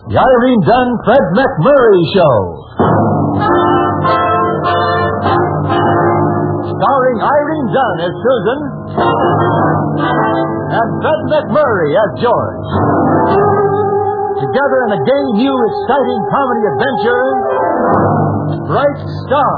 The Irene Dunn, Fred McMurray Show. Starring Irene Dunn as Susan and Fred McMurray as George. Together in a gay, new, exciting comedy adventure, Bright Star.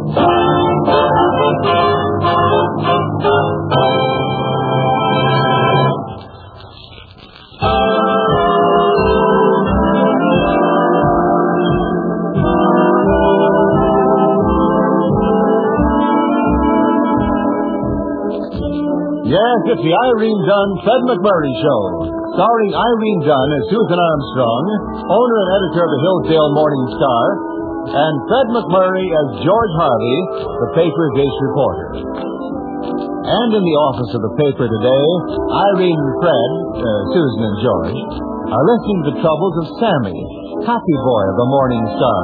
Yes, it's the Irene Dunn, Fred McMurray Show. Starring Irene Dunn as Susan Armstrong, owner and editor of the Hillsdale Morning Star, and Fred McMurray as George Harvey, the paper's ace reporter. And in the office of the paper today, Irene and Fred, Susan and George, are listening to the troubles of Sammy, copy boy of the Morning Star.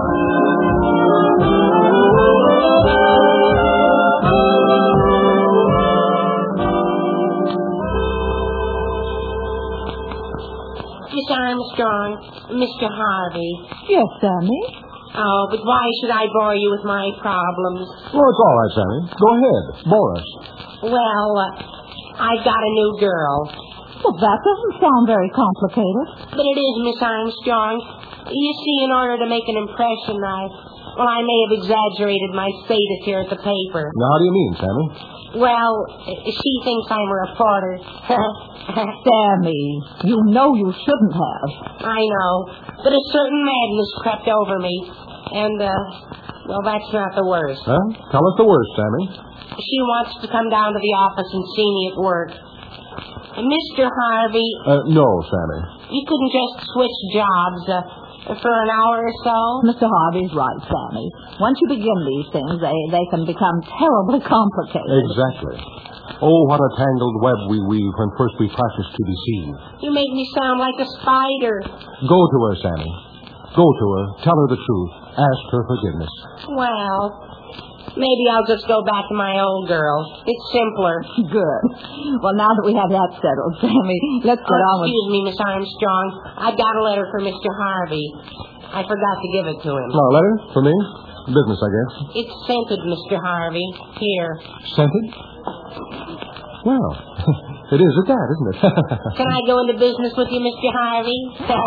Miss Armstrong, Mr. Harvey. Yes, Sammy? Oh, but why should I bore you with my problems? Well, it's all right, Sammy. Go ahead. Bore us. Well, I've got a new girl. Well, that doesn't sound very complicated. But it is, Miss Armstrong. You see, in order to make an impression, I may have exaggerated my status here at the paper. Now, how do you mean, Sammy? Well, she thinks I'm a reporter. Sammy, you know you shouldn't have. I know, but a certain madness crept over me. And, well, that's not the worst. Huh? Tell us the worst, Sammy. She wants to come down to the office and see me at work. Mr. Harvey... No, Sammy. You couldn't just switch jobs for an hour or so? Mr. Harvey's right, Sammy. Once you begin these things, they can become terribly complicated. Exactly. Oh, what a tangled web we weave when first we practice to deceive. You make me sound like a spider. Go to her, Sammy. Go to her. Tell her the truth. Ask her forgiveness. Well, maybe I'll just go back to my old girl. It's simpler. Good. Well, now that we have that settled, Sammy, let's get on with... Excuse me, Miss Armstrong. I've got a letter for Mr. Harvey. I forgot to give it to him. A letter? For me? Business, I guess. It's scented, Mr. Harvey. Here. Scented? Well, it is at that, isn't it? Can I go into business with you, Mr. Harvey?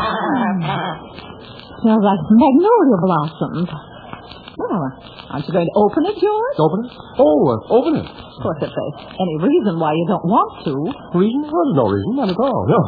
Smells like magnolia blossoms. Well, aren't you going to open it, George? Open it? Oh, open it. Of course, if there's any reason why you don't want to. Reason? Well, there's no reason. None at all. No.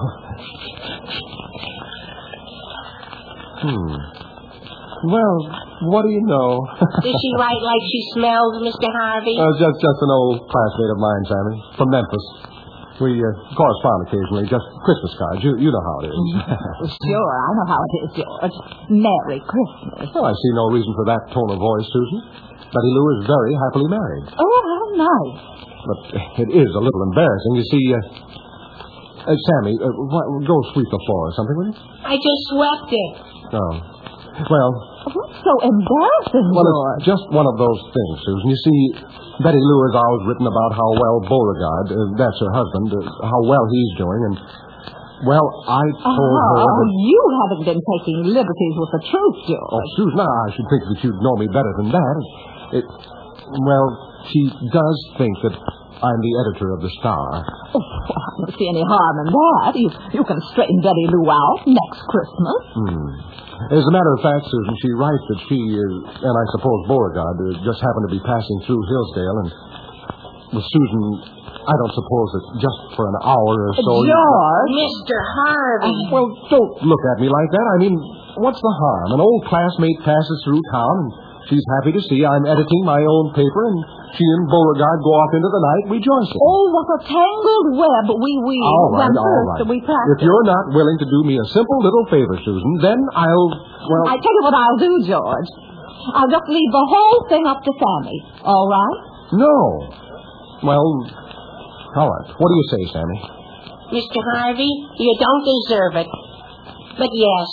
Well, what do you know? Does she write like she smells, Mr. Harvey? Just an old classmate of mine, Sammy, from Memphis. We correspond occasionally, just Christmas cards. You know how it is. Sure, I know how it is, George. Merry Christmas. Well, I see no reason for that tone of voice, Susan. Betty Lou is very happily married. Oh, how nice. But it is a little embarrassing. You see, Sammy, go sweep the floor or something, will you? I just swept it. Oh. Well... What's so embarrassing, Well, George? it's just one of those things, Susan. You see, Betty Lou has always written about how well Beauregard, that's her husband, how well he's doing, and, well, I told her that... You haven't been taking liberties with the truth, George. Oh, Susan, I should think that you'd know me better than that. Well, she does think that I'm the editor of the Star. Oh, I don't see any harm in that. You can straighten Betty Lou out next Christmas. As a matter of fact, Susan, she writes that she, and I suppose Beauregard, just happened to be passing through Hillsdale, and, well, Susan, I don't suppose that just for an hour or so... George! Mr. Harvey! Well, don't look at me like that. I mean, what's the harm? An old classmate passes through town, and she's happy to see I'm editing my own paper, and she and Beauregard go off into the night rejoicing. Oh, what a tangled web we weave. All right. We practice. If you're not willing to do me a simple little favor, Susan, then I'll... Well... I tell you what I'll do, George. I'll just leave the whole thing up to Sammy. All right? No. Well, all right. What do you say, Sammy? Mr. Harvey, you don't deserve it. But yes.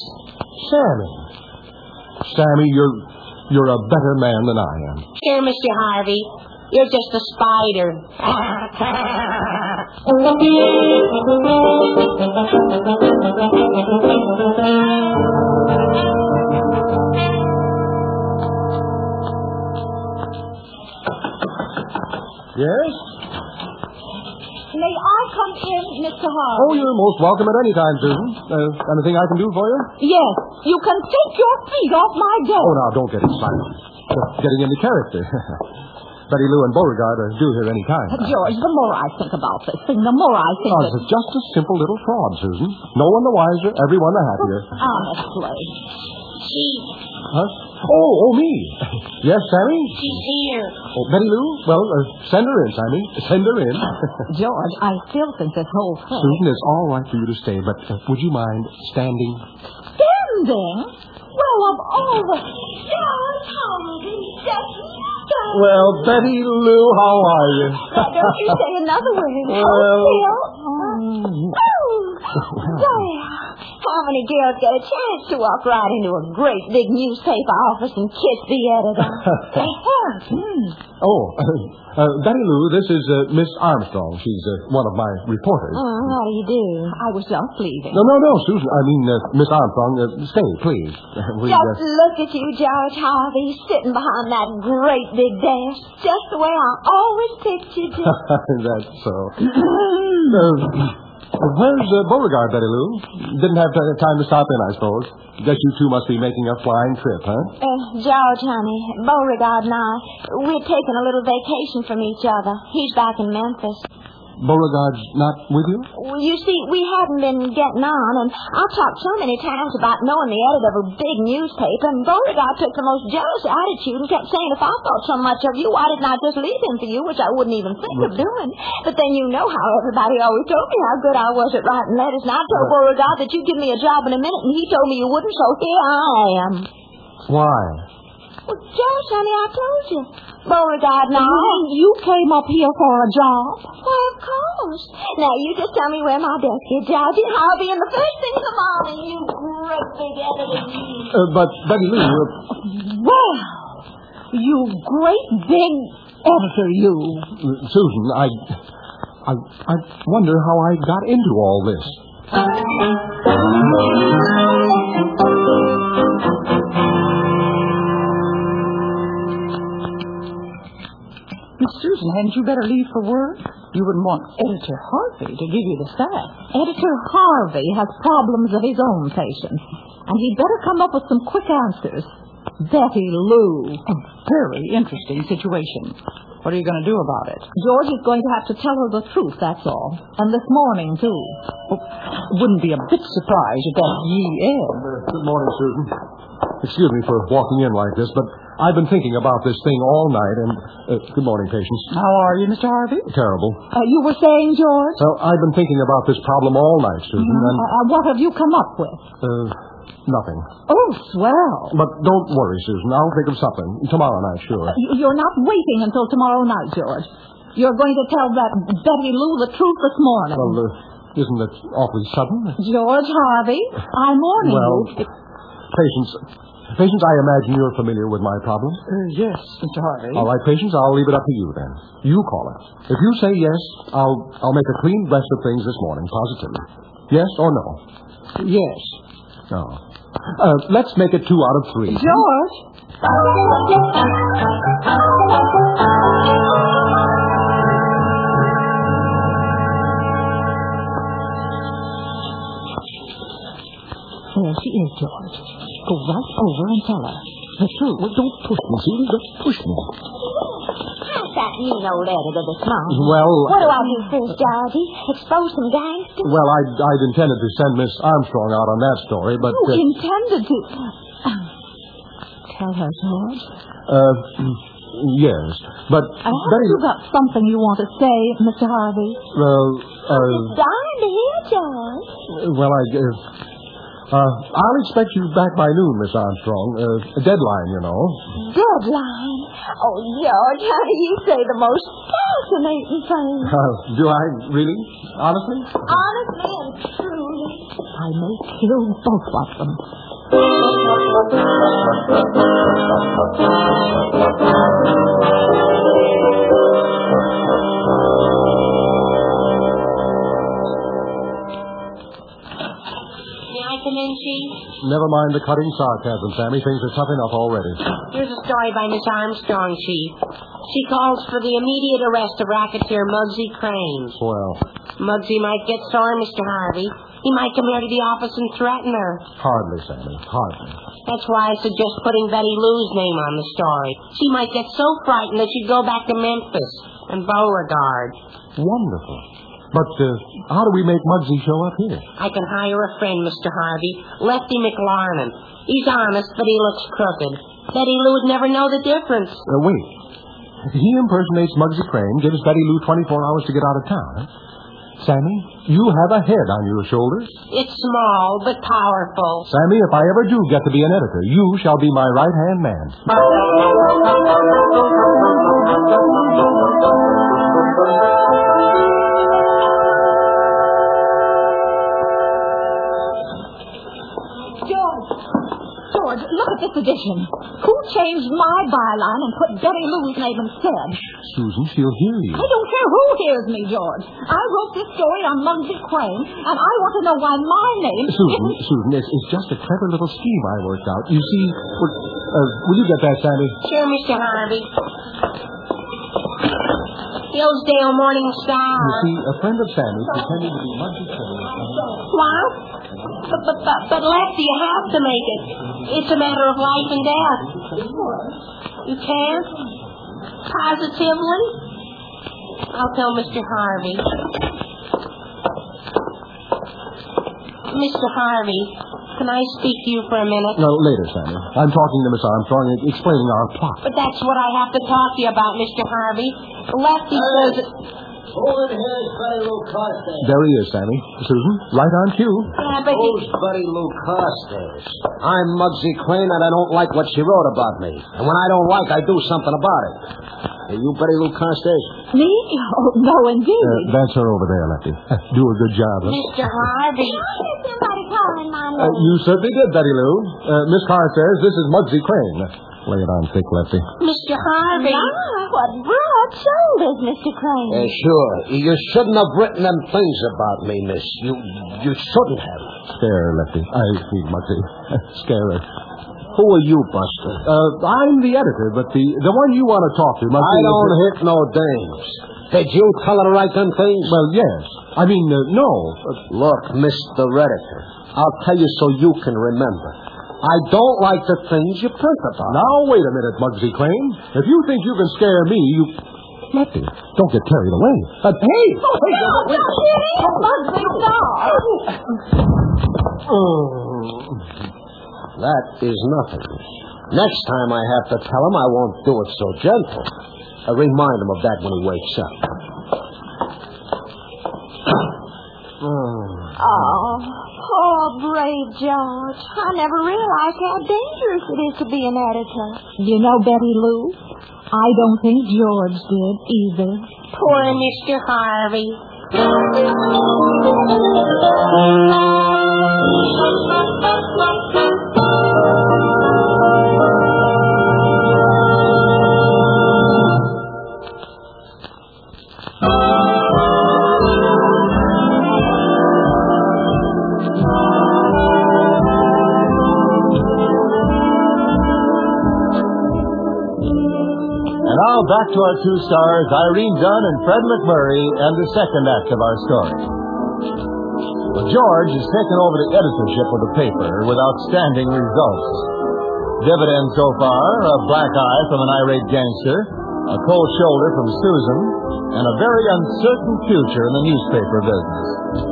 Sammy, you're a better man than I am. Here, Mr. Harvey. You're just a spider. Yes? May I come in, Mr. Harvey? Oh, you're most welcome at any time, Susan. Anything I can do for you? Yes. You can take your feet off my door. Oh, now, don't get excited. Just getting into character. Betty Lou and Beauregard are due here any time. George, the more I think about this thing, the more I think that... It's just a simple little fraud, Susan. No one the wiser, everyone the happier. Honestly. Chief, Huh? Oh, me. Yes, Sammy? she's here. Oh, Betty Lou? Well, send her in, Sammy. Send her in. George, I still think this whole thing... Susan, it's all right for you to stay, but would you mind standing? Standing? Well, of all the... George, how did Well, Betty Lou, how are you? Don't you say another word. There. How many girls get a chance to walk right into a great big newspaper office and kiss the editor? Betty Lou, this is Miss Armstrong. She's one of my reporters. How do you do? I was just leaving. No, Susan. I mean, Miss Armstrong. Stay, please. Just look at you, George Harvey, sitting behind that great big desk, just the way I always pictured you. That's so. Where's Beauregard, Betty Lou? Didn't have time to stop in, I suppose. Guess you two must be making a flying trip, huh? George, honey, Beauregard and I, we're taking a little vacation from each other. He's back in Memphis. Beauregard's not with you? Well, you see, we hadn't been getting on, and I've talked so many times about knowing the editor of a big newspaper, and Beauregard took the most jealous attitude and kept saying if I thought so much of you, why didn't I just leave him for you, which I wouldn't even think of doing. But then you know how everybody always told me how good I was at writing letters, and I told Beauregard that you'd give me a job in a minute, and he told me you wouldn't, so here I am. Why? Well, George, honey, I told you. Beauregard and You came up here for a job? Why, of course. Now, you just tell me where my desk is, George, and I'll be in the first thing in the morning, you great big editor. But, Betty Lou... Well, you great big editor, you. Susan, I wonder how I got into all this. Miss Susan, hadn't you better leave for work? You wouldn't want Editor Harvey to give you the sack. Editor Harvey has problems of his own, Patience, and he'd better come up with some quick answers. Betty Lou. A very interesting situation. What are you going to do about it? George is going to have to tell her the truth, that's all. And this morning, too. Wouldn't be a bit surprised at that Good morning, Susan. Excuse me for walking in like this, but I've been thinking about this thing all night, and... good morning, Patience. How are you, Mr. Harvey? Terrible. You were saying, George? Well, I've been thinking about this problem all night, Susan, and... what have you come up with? Nothing. Oh, swell. But don't worry, Susan. I'll think of something. Tomorrow night, sure. You're not waiting until tomorrow night, George. You're going to tell that Betty Lou the truth this morning. Well, isn't it awfully sudden? George Harvey, I'm warning you. Patience, I imagine you're familiar with my problem? Yes, Mr. Harvey. All right, Patience, I'll leave it up to you then. You call it. If you say yes, I'll make a clean breast of things this morning, positively. Yes or no? Yes. No. Let's make it 2 out of 3. George? There she is, George. Go right over and tell her the truth. Well, don't push me, Susan. Don't push me. How's that mean old editor this morning? Well... What do I do first, Georgie? Expose some gangsters? Well, I'd intended to send Miss Armstrong out on that story, but... You intended to... Tell her, George. Yes, but... Have you got something you want to say, Mr. Harvey? I'm dying to hear, George. Well, I'll expect you back by noon, Miss Armstrong. A deadline, you know. Deadline? Oh, George, how do you say the most fascinating things? Do I, really? Honestly? Honestly and truly. I may kill both of them. Come in, Chief? Never mind the cutting sarcasm, Sammy. Things are tough enough already. Here's a story by Miss Armstrong, Chief. She calls for the immediate arrest of racketeer Muggsy Crane. Well, Muggsy might get sore, Mr. Harvey. He might come here to the office and threaten her. hardly, Sammy, hardly. That's why I suggest putting Betty Lou's name on the story. She might get so frightened that she'd go back to Memphis and Beauregard. Wonderful. But how do we make Muggsy show up here? I can hire a friend, Mr. Harvey, Lefty McLarnon. He's honest, but he looks crooked. Betty Lou would never know the difference. Wait. He impersonates Muggsy Crane, gives Betty Lou 24 hours to get out of town. Huh? Sammy, you have a head on your shoulders. It's small, but powerful. Sammy, if I ever do get to be an editor, you shall be my right-hand man. George, look at this edition. Who changed my byline and put Betty Lou's name instead? Susan, she'll hear you. I don't care who hears me, George. I wrote this story on Muggsy Crane, and I want to know why my name Susan, it's just a clever little scheme I worked out. You see, will you get that, Sandy? Sure, Mr. Harvey. Hillsdale Morning Star. You see, a friend of Sandy's pretending to be Muggsy Crane. What? But Lefty, you have to make it. It's a matter of life and death. You can't? Positively? I'll tell Mr. Harvey. Mr. Harvey, can I speak to you for a minute? No, later, Sandy. I'm talking to Miss Armstrong and explaining our plot. But that's what I have to talk to you about, Mr. Harvey. Lefty says... Over here's Betty Lou Carstairs. There he is, Sammy. Susan, right on cue. Yeah, but Who's Betty Lou Carstairs? I'm Muggsy Crane, and I don't like what she wrote about me. And when I don't like, I do something about it. Are you Betty Lou Carstairs? Me? Oh, no, indeed. That's her over there, Lefty. Do a good job. Huh? Mr. Harvey... Somebody calling my name. You certainly did, Betty Lou. Miss Carstairs, this is Muggsy Crane. Lay it on thick, Lefty. Mr. Harvey... What broad shoulders, Mr. Crane. Sure. You shouldn't have written them things about me, miss. You shouldn't have. Scare her, Lefty. I mean, Muggsy. Scare her. Who are you, Buster? I'm the editor, but the one you want to talk to must I be... don't hit no dames. Did you tell her to write them things? Well, yes. I mean, no. Look, Mr. Editor, I'll tell you so you can remember. I don't like the things you print about. Now, wait a minute, Muggsy Crane. If you think you can scare me, you... Lefty, don't get carried away. Hey! Muggsy, That is nothing. Next time I have to tell him, I won't do it so gentle. I remind him of that when he wakes up. Oh, poor brave George. I never realized how dangerous it is to be an editor. You know, Betty Lou, I don't think George did either. Poor Mr. Harvey. Back to our two stars, Irene Dunn and Fred McMurray, and the second act of our story. Well, George has taken over the editorship of the paper with outstanding results. Dividends so far, a black eye from an irate gangster, a cold shoulder from Susan, and a very uncertain future in the newspaper business.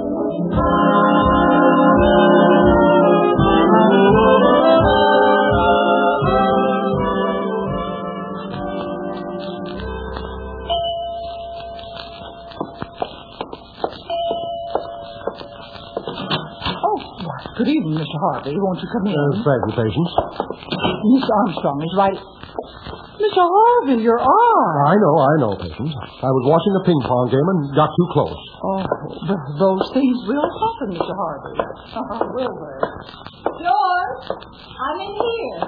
Good evening, Mr. Harvey. Won't you come in? Thank you, Patience. Miss Armstrong is right. Mr. Harvey, your eye. I know, Patience. I was watching a ping pong game and got too close. Oh, those things will happen, Mr. Harvey. Will they? George, I'm in here.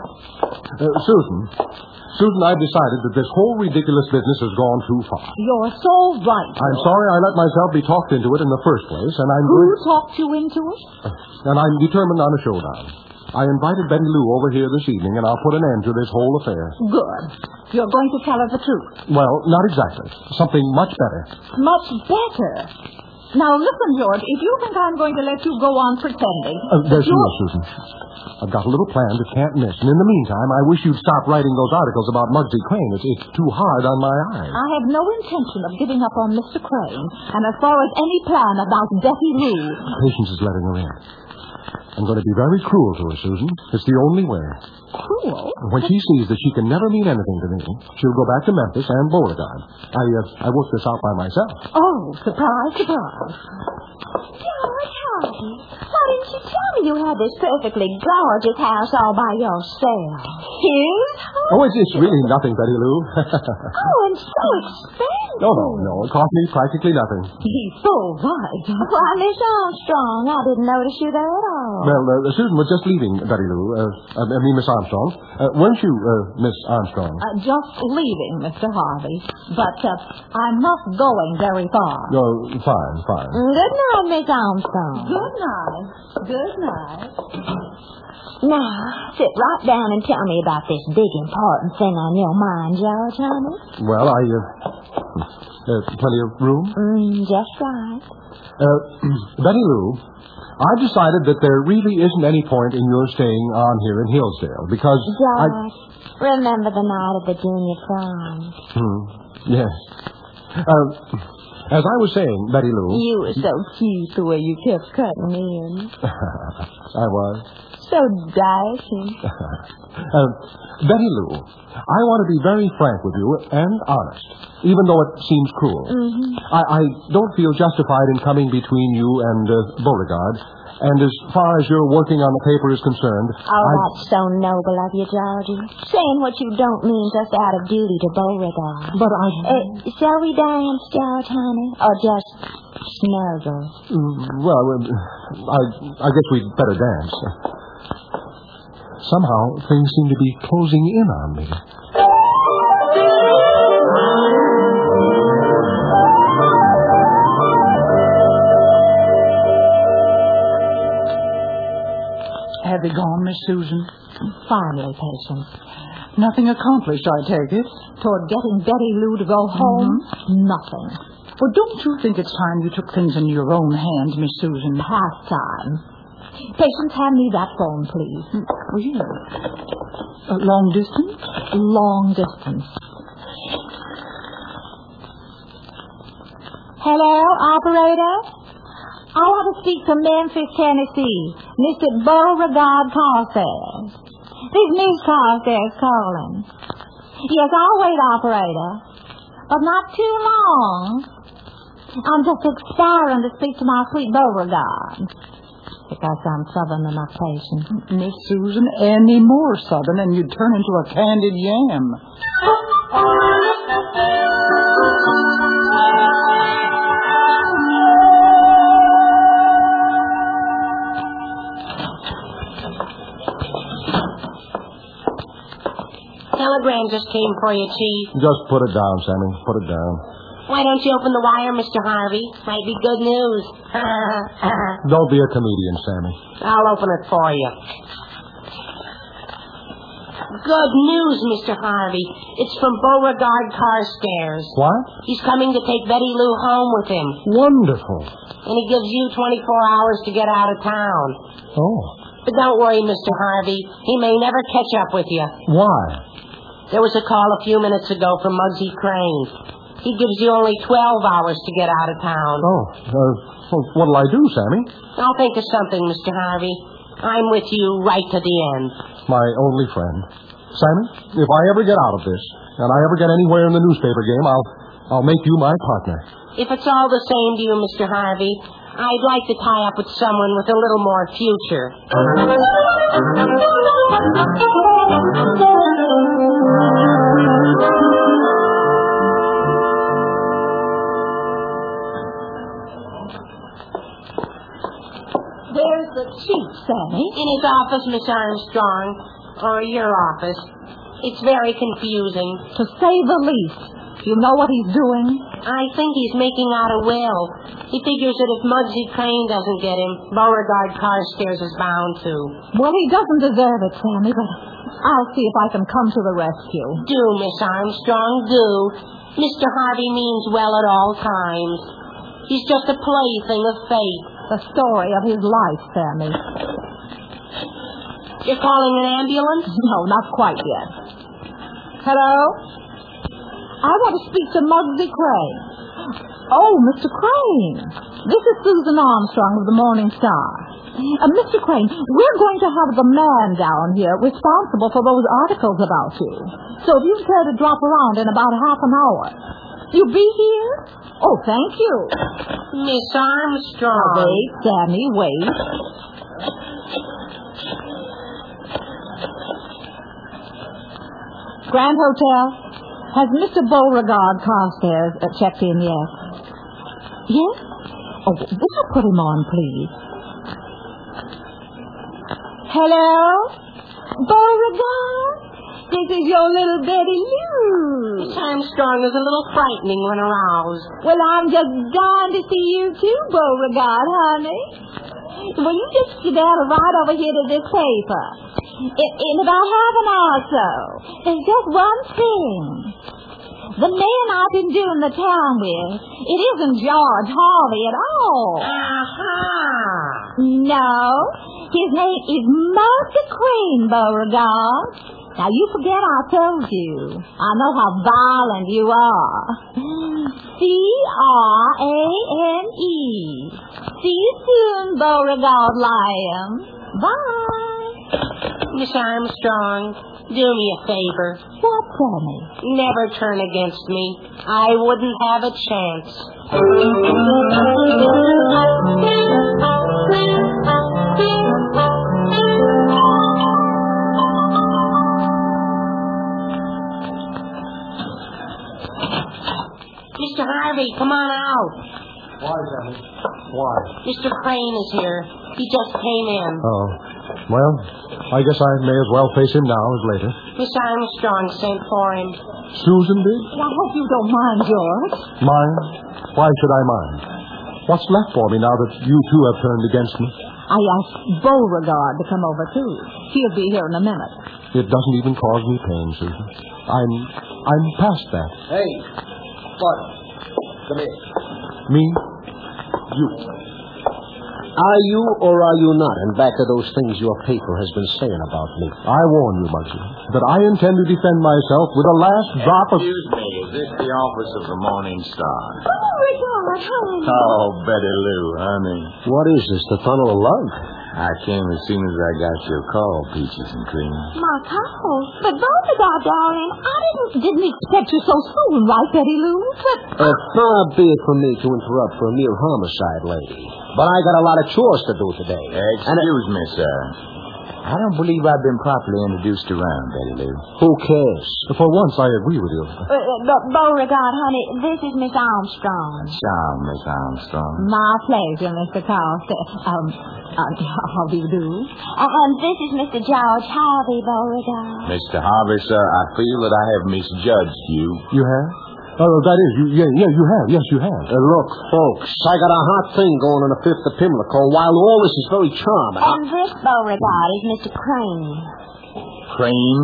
Susan, I've decided that this whole ridiculous business has gone too far. You're so right. I'm sorry I let myself be talked into it in the first place, and I'm Who talked you into it? And I'm determined on a showdown. I invited Betty Lou over here this evening, and I'll put an end to this whole affair. Good. You're going to tell her the truth. Well, not exactly. Something much better. Much better. Now, listen, George, if you think I'm going to let you go on pretending... There's no, Susan. I've got a little plan that can't miss, and in the meantime, I wish you'd stop writing those articles about Muggsy Crane. It's too hard on my eyes. I have no intention of giving up on Mr. Crane, and as far as any plan about Betty Lou... Patience is letting her in. I'm going to be very cruel to her, Susan. It's the only way. Cruel? When she sees that she can never mean anything to me, she'll go back to Memphis and Beauregard. I worked this out by myself. Oh, surprise, surprise. George Harvey, why didn't you tell me you had this perfectly gorgeous house all by yourself? Here's Oh, it's really nothing, Betty Lou. Oh, and so expensive. No. It cost me practically nothing. He's so right. Why, Miss Armstrong, I didn't notice you there at all. Well, Susan was just leaving, Betty Lou. Miss Armstrong. Weren't you, Miss Armstrong? Just leaving, Mr. Harvey. But I'm not going very far. Oh, fine. Good night, Miss Armstrong. Good night. Good night. Now, sit right down and tell me about this big important thing on your mind, George, honey. Well, plenty of room? Just right. Betty Lou, I've decided that there really isn't any point in your staying on here in Hillsdale, because George, remember the night of the junior prom? Yes. As I was saying, Betty Lou... You were so cute the way you kept cutting in. I was. So dashing. Betty Lou, I want to be very frank with you and honest, even though it seems cruel. I don't feel justified in coming between you and Beauregard, and as far as your working on the paper is concerned... That's so noble of you, Georgie. Saying what you don't mean just out of duty to Beauregard. But shall we dance, George, honey? Or just snuggle? Well, I guess we'd better dance. Somehow, things seem to be closing in on me. Have they gone, Miss Susan? Finally, Patience. Nothing accomplished, I take it. Toward getting Betty Lou to go home? Nothing. Well, don't you think it's time you took things into your own hands, Miss Susan? Half time. Patience, hand me that phone, please. Oh, yeah. Long distance? Long distance. Hello, operator? I want to speak to Memphis, Tennessee. Mr. Beauregard Carstairs. This is Miss Carstairs calling. Yes, I'll wait, operator. But not too long. I'm just expiring to speak to my sweet Beauregard. Because I'm southern enough, Patience. Miss Susan, any more southern and you'd turn into a candied yam. Telegram just came for you, Chief. Just put it down, Sammy. Put it down. Why don't you open the wire, Mr. Harvey? Might be good news. Don't be a comedian, Sammy. I'll open it for you. Good news, Mr. Harvey. It's from Beauregard Carstairs. What? He's coming to take Betty Lou home with him. Wonderful. And he gives you 24 hours to get out of town. Oh. But don't worry, Mr. Harvey. He may never catch up with you. Why? There was a call a few minutes ago from Muggsy Crane. He gives you only 12 hours to get out of town. Oh, what'll I do, Sammy? I'll think of something, Mr. Harvey. I'm with you right to the end. My only friend. Sammy, if I ever get out of this, and I ever get anywhere in the newspaper game, I'll make you my partner. If it's all the same to you, Mr. Harvey, I'd like to tie up with someone with a little more future. Where's the chief, Sammy? In his office, Miss Armstrong. Or your office. It's very confusing. To say the least. You know what he's doing? I think he's making out a will. He figures that if Muggsy Crane doesn't get him, Beauregard Carstairs is bound to. Well, he doesn't deserve it, Sammy, but I'll see if I can come to the rescue. Do, Miss Armstrong, do. Mr. Harvey means well at all times. He's just a plaything of fate. The story of his life, Sammy. You're calling an ambulance? No, not quite yet. Hello? I want to speak to Muggsy Crane. Oh, Mr. Crane. This is Susan Armstrong of the Morning Star. Mr. Crane, we're going to have the man down here responsible for those articles about you. So if you'd care to drop around in about half an hour. You be here? Oh, thank you. Miss Armstrong. Now, wait, Sammy, wait. Grand Hotel. Has Mr. Beauregard Carstairs checked in yet? Yes? Oh, will you put him on, please? Hello? Beauregard? This is your little Betty Lou. Miss Armstrong is a little frightening when aroused. Well, I'm just dying to see you too, Beauregard, honey. Well, you just skedaddle right over here to this paper. In about half an hour or so. There's just one thing. The man I've been doing the town with, it isn't George Harvey at all. No, his name is Muggsy Crane, Beauregard. Now, you forget I told you. I know how violent you are. C-R-A-N-E. See you soon, Beauregard Liam. Bye. Miss Armstrong, do me a favor. What, Sammy? Never turn against me. I wouldn't have a chance. Mr. Harvey, come on out. Why, Sammy? Why? Mr. Crane is here. He just came in. Oh. Well, I guess I may as well face him now as later. Miss Armstrong sent for him. Susan did? I hope you don't mind, George. Mind? Why should I mind? What's left for me now that you two have turned against me? I asked Beauregard to come over, too. He'll be here in a minute. It doesn't even cause me pain, Susan. I'm past that. Hey, Bud, come here. Me? You. Are you or are you not in back of those things your paper has been saying about me? I warn you, Muggsy, that I intend to defend myself with the last drop of... Excuse me, is this the office of the Morning Star? Beauregard, honey. Oh, Betty Lou, honey. What is this, the tunnel of love? I came as soon as I got your call, Peaches and Cream. My call. But Beauregard, darling, I Didn't expect you so soon, right, Betty Lou? But... far be it from me to interrupt for a mere homicide, lady. But I got a lot of chores to do today. Excuse me, sir. I don't believe I've been properly introduced around, Betty Lou. Who cares? For once, I agree with you. Beauregard, honey, this is Miss Armstrong. Ciao, Miss Armstrong. My pleasure, Mr. Carlson. How do you do? And this is Mr. George Harvey, Beauregard. Mr. Harvey, sir, I feel that I have misjudged you. You have? Oh, that is, you have. Yes, you have. Look, folks, I got a hot thing going on the 5th of Pimlico. While all this is very charming... And this, Beauregard, is Mr. Crane. Crane?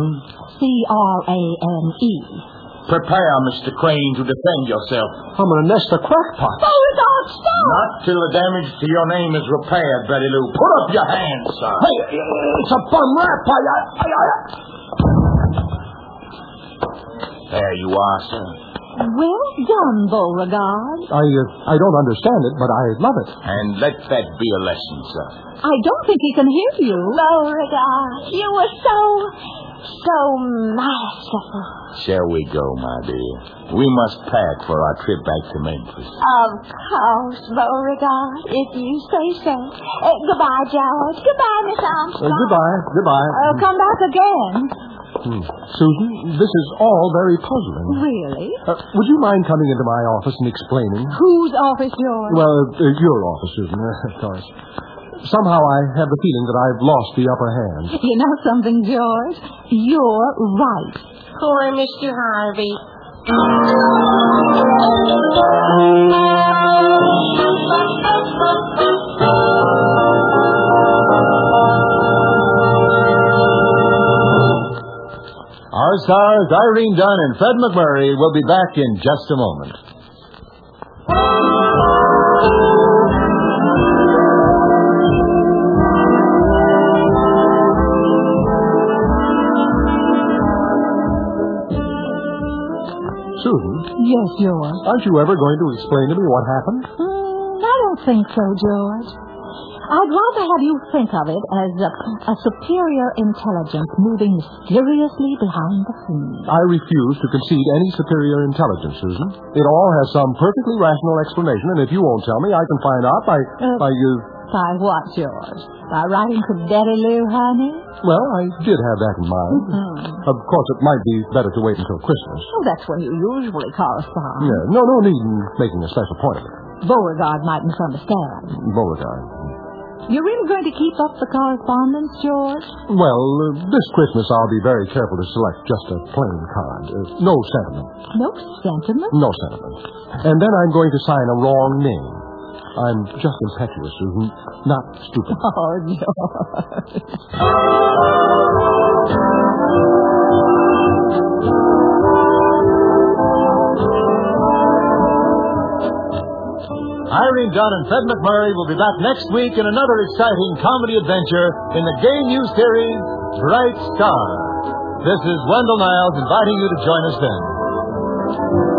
C-R-A-N-E. Prepare, Mr. Crane, to defend yourself. I'm going to nest a crackpot. Beauregard, stop! Not till the damage to your name is repaired, Betty Lou. Put up your hands, sir. Hey, it's a bum rap. There you are, sir. Well done, Beauregard. I don't understand it, but I love it. And let that be a lesson, sir. I don't think he can hear you. Beauregard, you were so masterful. Shall we go, my dear? We must pack for our trip back to Memphis. Of course, Beauregard, if you say so. Goodbye, George. Goodbye, Miss Armstrong. Goodbye. Come back again. Susan, this is all very puzzling. Really? Would you mind coming into my office and explaining? Whose office yours? Well, your office, Susan, of course. Somehow I have the feeling that I've lost the upper hand. You know something, George? You're right. Poor Mr. Harvey. Our stars, Irene Dunn and Fred McMurray, will be back in just a moment. Susan? Yes, George. Aren't you ever going to explain to me what happened? I don't think so, George. I'd rather have you think of it as a superior intelligence moving mysteriously behind the scenes. I refuse to concede any superior intelligence, Susan. It all has some perfectly rational explanation, and if you won't tell me, I can find out by By what, George? By writing to Betty Lou, honey? Well, I did have that in mind. Of course, it might be better to wait until Christmas. Oh, that's when you usually correspond. Yeah, no need in making a special point of it. Beauregard might misunderstand. Beauregard. You're really going to keep up the correspondence, George? Well, this Christmas I'll be very careful to select just a plain card. No sentiment. No sentiment? No sentiment. And then I'm going to sign a wrong name. I'm just impetuous, Susan, not stupid. Oh, George. Irene Dunn and Fred McMurray will be back next week in another exciting comedy adventure in the gay new series, Bright Star. This is Wendell Niles inviting you to join us then.